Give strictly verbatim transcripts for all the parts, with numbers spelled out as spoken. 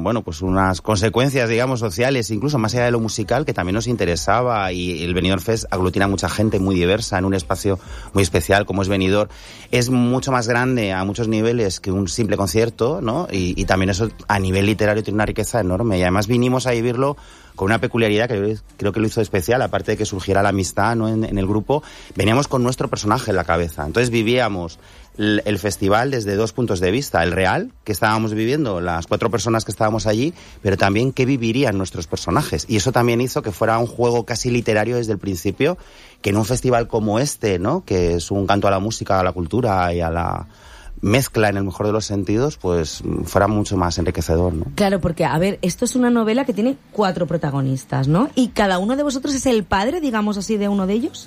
bueno, pues unas consecuencias, digamos, sociales, incluso más allá de lo musical, que también nos interesaba, y el Benidorm Fest aglutina a mucha gente muy diversa en un espacio muy especial como es Benidorm. Es mucho más grande a muchos niveles que un simple concierto, ¿no? Y, y también eso a nivel literario tiene una riqueza enorme, y además vinimos a vivirlo con una peculiaridad que creo que lo hizo especial, aparte de que surgiera la amistad, ¿no? en, en el grupo, veníamos con nuestro personaje en la cabeza. Entonces vivíamos el, el festival desde dos puntos de vista: el real, que estábamos viviendo las cuatro personas que estábamos allí, pero también qué vivirían nuestros personajes. Y eso también hizo que fuera un juego casi literario desde el principio, que en un festival como este, ¿no? que es un canto a la música, a la cultura y a la mezcla en el mejor de los sentidos, pues fuera mucho más enriquecedor, ¿no? Claro, porque, a ver, esto es una novela que tiene cuatro protagonistas, ¿no? ¿Y cada uno de vosotros es el padre, digamos así, de uno de ellos?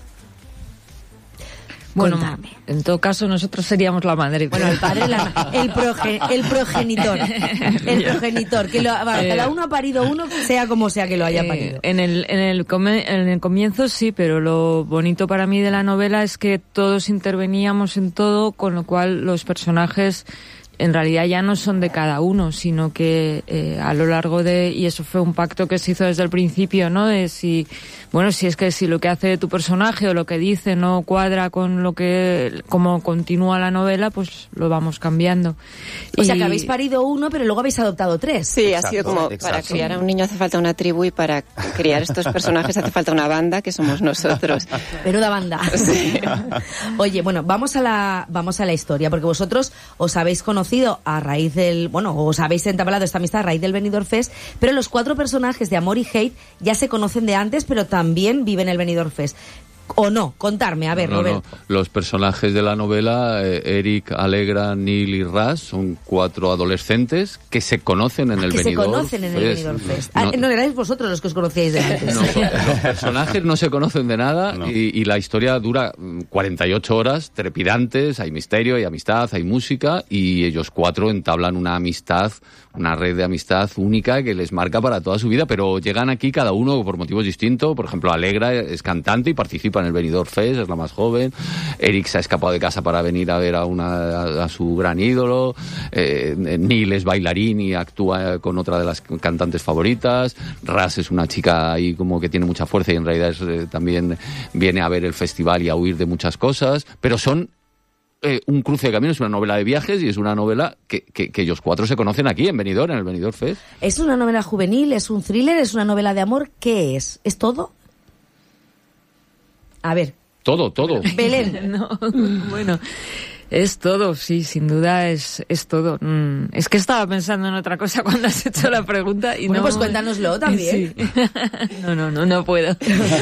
Bueno, Contame. En todo caso nosotros seríamos la madre. Bueno, el padre, la, el, proge, el progenitor, el progenitor, que lo, va, eh, cada uno ha parido uno, sea como sea que lo haya parido. Eh, en el en el come, en el comienzo sí, pero lo bonito para mí de la novela es que todos interveníamos en todo, con lo cual los personajes en realidad ya no son de cada uno, sino que eh, a lo largo de, y eso fue un pacto que se hizo desde el principio, ¿no? De si, bueno, si es que si lo que hace tu personaje o lo que dice no cuadra con lo que, como continúa la novela, pues lo vamos cambiando. O y... sea, que habéis parido uno, pero luego habéis adoptado tres. Sí, exacto, ha sido como, exacto. Para criar a un niño hace falta una tribu, y para criar estos personajes hace falta una banda, que somos nosotros. Menuda banda. Sí. Oye, bueno, vamos a la, vamos a la historia, porque vosotros os habéis conocido a raíz del, bueno, os habéis entablado esta amistad a raíz del Benidorm Fest, pero los cuatro personajes de Amor y Hate ya se conocen de antes, pero también viven el Benidorm Fest. ¿O no? Contarme, a ver, no, Roberto. No. Los personajes de la novela, eh, Eric, Alegra, Neil y Ras, son cuatro adolescentes que se conocen en el que Benidorm se conocen en el Fest. Benidorm Fest. No, Ah, no erais vosotros los que os conocíais de antes. No, los personajes no se conocen de nada, no. y, y la historia dura cuarenta y ocho horas trepidantes, hay misterio, hay amistad, hay música, y ellos cuatro entablan una amistad, una red de amistad única que les marca para toda su vida, pero llegan aquí cada uno por motivos distintos. Por ejemplo, Alegra es cantante y participa en el Benidorm Fest, es la más joven. Eric se ha escapado de casa para venir a ver a, una, a, a su gran ídolo. Eh, Neil es bailarín y actúa con otra de las cantantes favoritas. Ras es una chica ahí como que tiene mucha fuerza y en realidad es, eh, también viene a ver el festival y a huir de muchas cosas, pero son Eh, un cruce de caminos. Es una novela de viajes y es una novela que, que, que ellos cuatro se conocen aquí en Benidorm, en el Benidorm Fest. ¿Es una novela juvenil? ¿Es un thriller? ¿Es una novela de amor? ¿Qué es? ¿Es todo? A ver. Todo, todo. Belén. No, bueno, es todo, sí, sin duda es, es todo. Mm, es que estaba pensando en otra cosa cuando has hecho la pregunta y bueno, no... pues cuéntanoslo también. Sí. No, no, no, no puedo.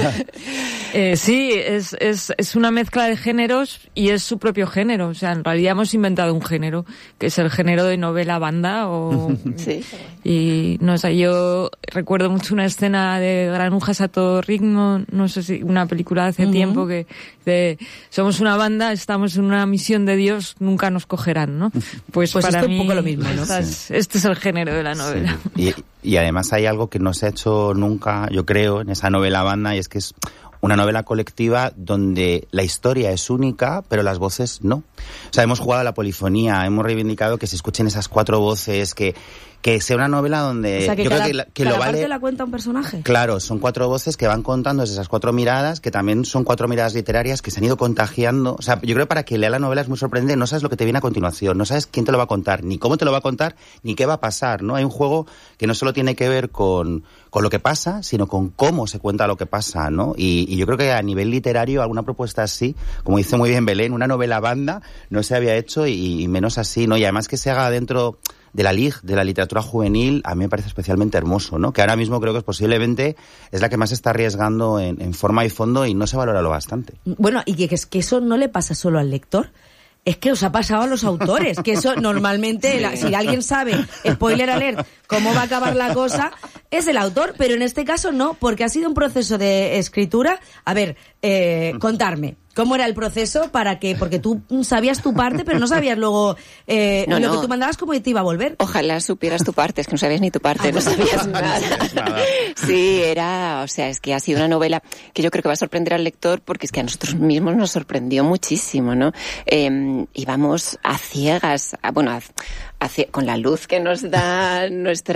Eh, sí, es, es, es una mezcla de géneros y es su propio género. O sea, en realidad hemos inventado un género, que es el género de novela banda. O... Sí. Y no sé, yo recuerdo mucho una escena de Granujas a todo ritmo, no sé si una película de hace uh-huh. tiempo, que de somos una banda, estamos en una misión de Dios, nunca nos cogerán, ¿no? Pues, pues para esto mí un poco lo mismo, ¿no? Esta es, este es el género de la novela. Sí. Y, y además hay algo que no se ha hecho nunca, yo creo, en esa novela banda, y es que es una novela colectiva donde la historia es única, pero las voces no. O sea, hemos jugado a la polifonía, hemos reivindicado que se escuchen esas cuatro voces, que, que sea una novela donde... O sea, que yo cada, creo que, la, que cada lo vale... parte la cuenta un personaje. Claro, son cuatro voces que van contando desde esas cuatro miradas, que también son cuatro miradas literarias que se han ido contagiando. O sea, yo creo que para que lea la novela es muy sorprendente, no sabes lo que te viene a continuación, no sabes quién te lo va a contar, ni cómo te lo va a contar, ni qué va a pasar, ¿no? Hay un juego que no solo tiene que ver con, con lo que pasa, sino con cómo se cuenta lo que pasa, ¿no? Y, y yo creo que a nivel literario alguna propuesta así, como dice muy bien Belén, una novela banda no se había hecho y, y menos así, ¿no? Y además que se haga dentro de la L I G, de la literatura juvenil, a mí me parece especialmente hermoso, ¿no? Que ahora mismo creo que es posiblemente es la que más se está arriesgando en, en forma y fondo y no se valora lo bastante. Bueno, y que, que eso no le pasa solo al lector. Es que os ha pasado a los autores, que eso normalmente, la, si alguien sabe, spoiler alert, cómo va a acabar la cosa, es el autor, pero en este caso no, porque ha sido un proceso de escritura. A ver, eh, contarme, ¿cómo era el proceso para que, porque tú sabías tu parte, pero no sabías luego eh, no, lo no. que tú mandabas cómo te iba a volver? Ojalá supieras tu parte, es que no sabías ni tu parte, no sabías nada. Sí, era, o sea, es que ha sido una novela que yo creo que va a sorprender al lector, porque es que a nosotros mismos nos sorprendió muchísimo, ¿no? Eh, íbamos a ciegas, a, bueno, a, a, con la luz que nos da nuestra